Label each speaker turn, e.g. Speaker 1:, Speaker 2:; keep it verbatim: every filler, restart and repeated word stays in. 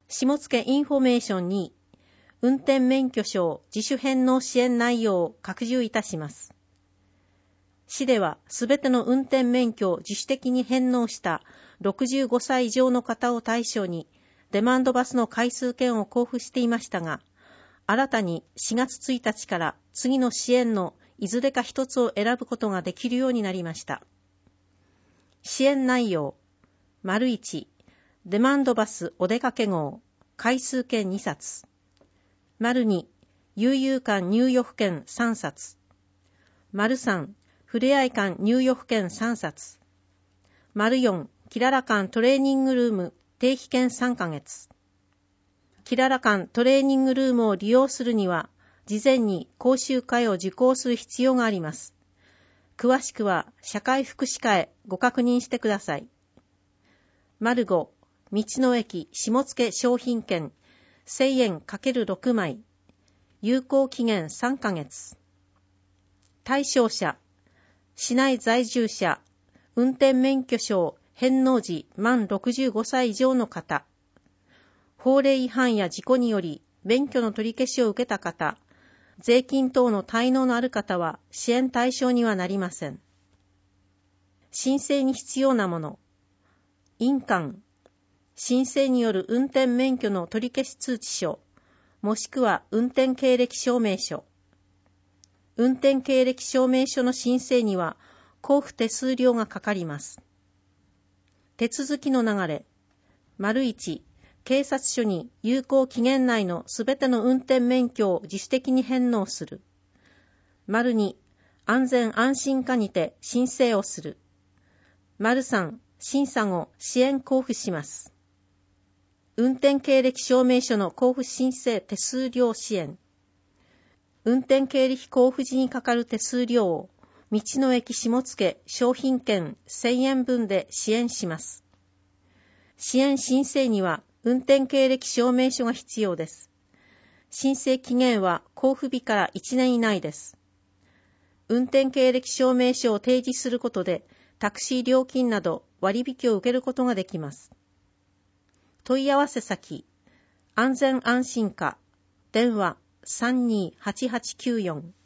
Speaker 1: 下野インフォメーションに運転免許証自主返納支援内容を拡充いたします。市ではすべての運転免許を自主的に返納したろくじゅうごさい以上の方を対象にデマンドバスの回数券を交付していましたが、新たにしがつついたちから次の支援のいずれか一つを選ぶことができるようになりました。支援内容、丸いち、デマンドバスお出かけ号、回数券にさつ。丸に、悠々館入浴券さんさつ。丸さん、ふれあい館入浴券さんさつ。丸よん、キララ館トレーニングルーム定期券さんかげつ。キララ館トレーニングルームを利用するには、事前に講習会を受講する必要があります。詳しくは社会福祉課へご確認してください。丸ご、道の駅下野商品券せんえん ×ろく 枚。有効期限さんかげつ。対象者、市内在住者、運転免許証返納時満ろくじゅうごさい以上の方、法令違反や事故により免許の取り消しを受けた方、税金等の滞納のある方は支援対象にはなりません。申請に必要なもの、印鑑、申請による運転免許の取り消し通知書、もしくは運転経歴証明書。運転経歴証明書の申請には交付手数料がかかります。手続きの流れ、丸いち、警察署に有効期限内のすべての運転免許を自主的に返納する。丸に、安全安心課にて申請をする。丸さん、審査後支援交付します。運転経歴証明書の交付申請手数料支援。運転経歴交付時にかかる手数料を道の駅下野商品券せんえん分で支援します。支援申請には運転経歴証明書が必要です。申請期限は交付日からいちねん以内です。運転経歴証明書を提示することでタクシー料金など割引を受けることができます。問い合わせ先、安全安心課、電話さんにーはちはちきゅうよん。